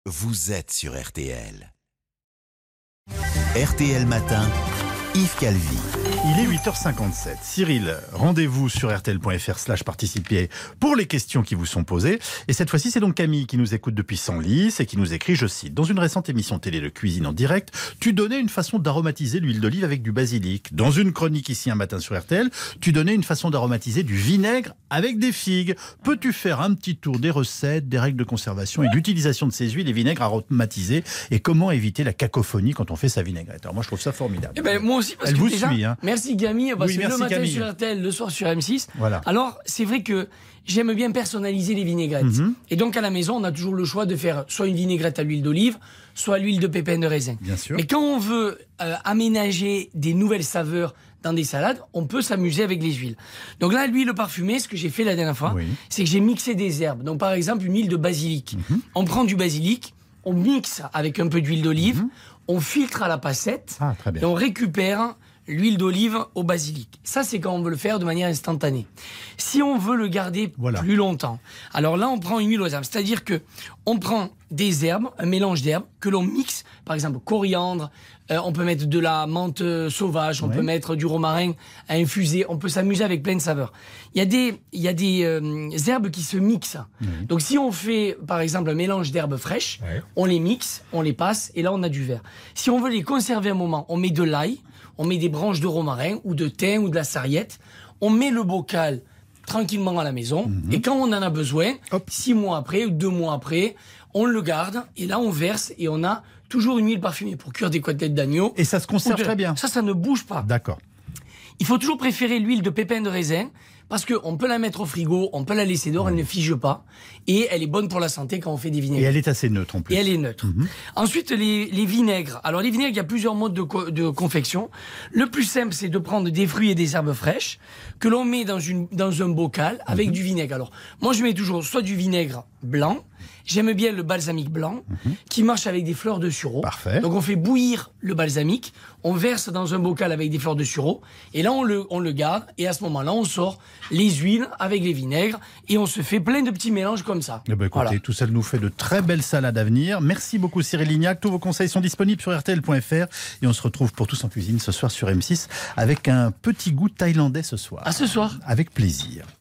vous êtes sur RTL. RTL Matin, Yves Calvi. Il est 8h57. Cyril, rendez-vous sur rtl.fr/participer pour les questions qui vous sont posées. Et cette fois-ci, c'est donc Camille qui nous écoute depuis Senlis et qui nous écrit, je cite, « Dans une récente émission télé de cuisine en direct, tu donnais une façon d'aromatiser l'huile d'olive avec du basilic. Dans une chronique ici un matin sur RTL, tu donnais une façon d'aromatiser du vinaigre avec des figues. Peux-tu faire un petit tour des recettes, des règles de conservation et d'utilisation de ces huiles et vinaigres aromatisés et comment éviter la cacophonie quand on fait sa vinaigrette ?» Alors moi, je trouve ça formidable. Eh ben, moi aussi, parce Elle que vous déjà, suit, hein. Merci Camille, parce que le matin Camille. sur RTL, le soir sur M6. Voilà. Alors, c'est vrai que j'aime bien personnaliser les vinaigrettes. Et donc, à la maison, on a toujours le choix de faire soit une vinaigrette à l'huile d'olive, soit à l'huile de pépins de raisin. Bien sûr. Mais quand on veut aménager des nouvelles saveurs dans des salades, on peut s'amuser avec les huiles. Donc là, l'huile parfumée, ce que j'ai fait la dernière fois, c'est que j'ai mixé des herbes. Donc, par exemple, une huile de basilic. On prend du basilic, on mixe avec un peu d'huile d'olive, on filtre à la passette et on récupère l'huile d'olive au basilic. Ça, c'est quand on veut le faire de manière instantanée. Si on veut le garder plus longtemps, alors là, on prend une huile aux herbes. C'est-à-dire que on prend des herbes, un mélange d'herbes, que l'on mixe, par exemple, coriandre, on peut mettre de la menthe sauvage, on peut mettre du romarin à infuser, on peut s'amuser avec plein de saveurs. Il y a des herbes qui se mixent. Donc si on fait, par exemple, un mélange d'herbes fraîches, on les mixe, on les passe, et là, on a du vert. Si on veut les conserver un moment, on met de l'ail, on met des branches de romarin ou de thym ou de la sarriette, on met le bocal tranquillement à la maison, et quand on en a besoin, 6 mois après ou 2 mois après, on le garde, et là on verse, et on a toujours une huile parfumée pour cuire des côtelettes d'agneau. Et ça se conserve très bien. Ça ne bouge pas. D'accord. Il faut toujours préférer l'huile de pépins de raisin, parce qu'on peut la mettre au frigo, on peut la laisser dehors, elle ne fige pas, et elle est bonne pour la santé quand on fait des vinaigres. Et elle est assez neutre en plus. Et elle est neutre. Ensuite, les vinaigres. Alors les vinaigres, il y a plusieurs modes de confection. Le plus simple, c'est de prendre des fruits et des herbes fraîches que l'on met dans un bocal avec du vinaigre. Alors moi, je mets toujours soit du vinaigre blanc. J'aime bien le balsamique blanc qui marche avec des fleurs de sureau. Parfait. Donc on fait bouillir le balsamique, on verse dans un bocal avec des fleurs de sureau et là on le garde et à ce moment-là on sort les huiles avec les vinaigres et on se fait plein de petits mélanges comme ça. Eh ben, écoutez, tout ça nous fait de très belles salades à venir. Merci beaucoup Cyril Lignac. Tous vos conseils sont disponibles sur rtl.fr et on se retrouve pour Tous en cuisine ce soir sur M6 avec un petit goût thaïlandais ce soir. À ce soir. Avec plaisir.